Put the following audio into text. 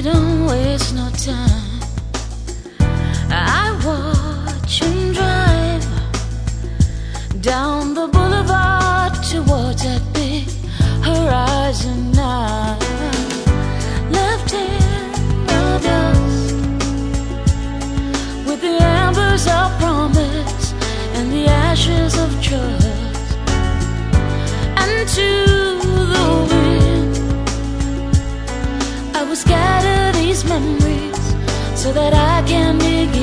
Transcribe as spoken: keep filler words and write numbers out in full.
don't waste no time. I watch him drive down the boulevard towards that big horizon. I left in the dust with the embers of promise and the ashes of trust. And to the wind I will scatter these memories so that I can begin